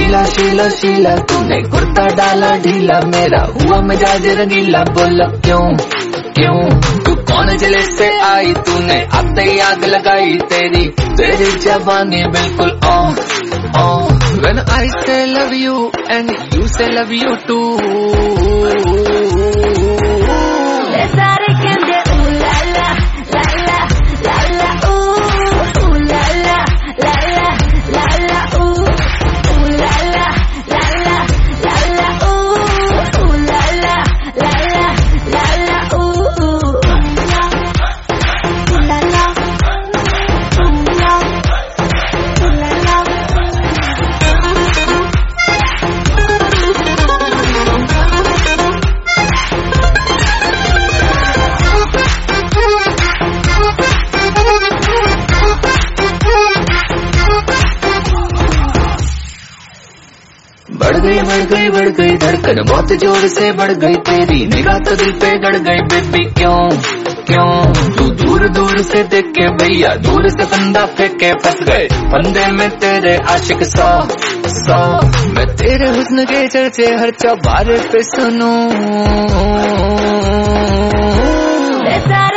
शीला शीला शीला तूने कुर्ता डाला ढीला, मेरा हुआ मिजाज रंगीला, बोला क्यों क्यों तू कौन जले से आई, तूने आते ही आग लगाई, तेरी जवानी बिल्कुल When I say love you and you say love you too, सारे कहते ooh la la la la la la ooh la la la la la la ooh la la la la la la ooh la la la la la la ooh la la बढ़ गई धड़कन बहुत जोर से बढ़ गई, तेरी निगाह तो दिल पे गड़ गई, बेबी क्यों क्यों तू दूर दूर से देख के भैया दूर से फंदा फेंके, फंस गए फंदे में तेरे आशिक सौ मैं तेरे हुस्न के चर्चे हर चौबारे पे सुनूं।